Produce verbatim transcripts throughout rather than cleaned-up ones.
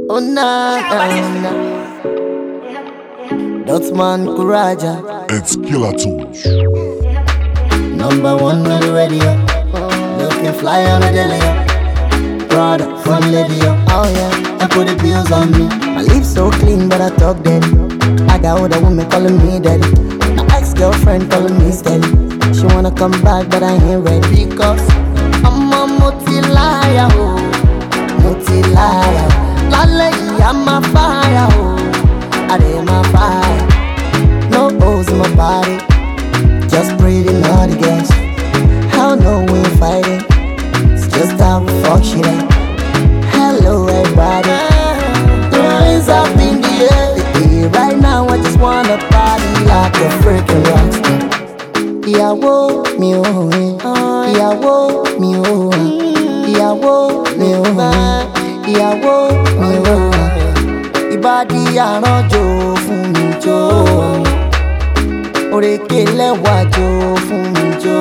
Oh na na na. Dotman Kuraja. It's Killer Tunes. Number one on the radio. Looking fly on the daily. Product from Lydia. Oh yeah. And put the bills on me. My lips so clean, but I talk dirty. I got older women calling me daddy. My ex-girlfriend calling me steady. She wanna come back, but I ain't ready. Because I'm a multi-liar, oh. Multi-liar. Lale, I'm a fire, oh. I am my fire. No holes in my body. Just breathing all the gas. Hell no, we ain't fighting. It's just how we fuck shit up. Hello, everybody. The hands up in the air. Right now, I just wanna party like a freaking rockstar. Ìyàwó mi ò rìn, ìyàwó mi ò rìn, ìyàwó mi ò rìn, ìyàwó mi ò rìn. Ìbàdí àrànjò fún mi jó, òrèké lẹ́wà jó fún mi jó.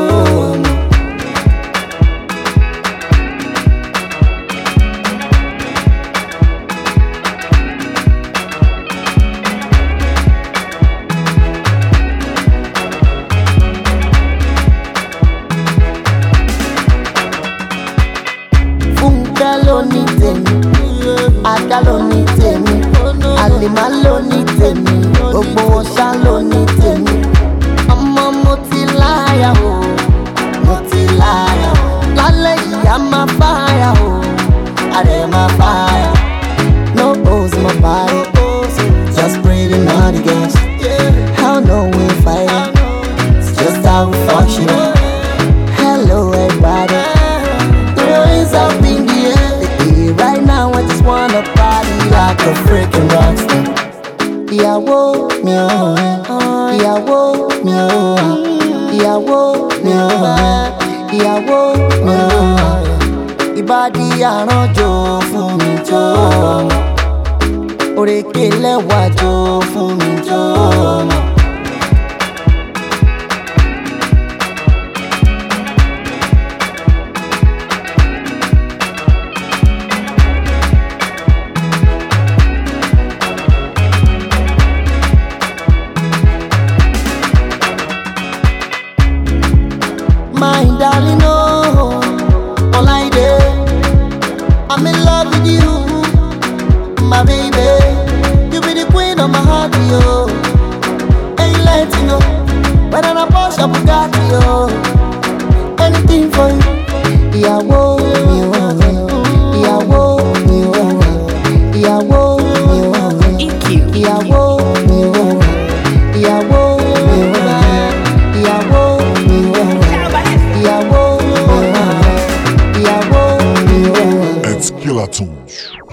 Fúnkẹ́ ló ní tèmi, Adá ló ní tèmi, Àlìmá ló ní tèmi, gbogbo wọn ṣá ló ní tèmi. Ọmọ mo ti láyà o, mo ti láyà o. Lálẹ́ yìí a máa fáyà o, àrẹ máa fáyà. No holes in my body, just breathing all the gas. Hell no, we ain't fighting, it's just how we fuck shit up. Hello everybody. Up in the air. Right now I just wanna party like a freaking rockstar. Ìyàwó mi ò rìn, ìyàwó mi ò rìn, ìyàwó mi ò rìn, ìyàwó mi ò rìn. Ìbàdí àrànjò fún mi jó, òrèké lẹ́wà jó fún mi jó. My darling, oh, all I did, I'm in love with you, my baby. You be the queen of my heart, yo. Ain't let you know, when I'm a Porsche Bugatti, yo. Anything for you, ìyàwó mi ò rìn, ìyàwó mi ò rìn, ìyàwó mi ò rìn, ìyàwó mi ò rìn, ìyàwó mi ò rìn, ìyàwó mi ò rìn. It's Killer Tunes.